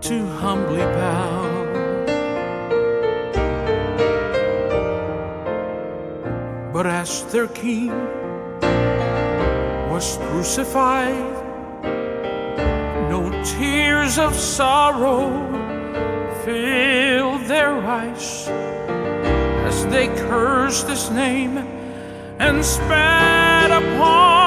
to humbly bow. But as their king was crucified, no tears of sorrow filled their eyes as they cursed his name and spat upon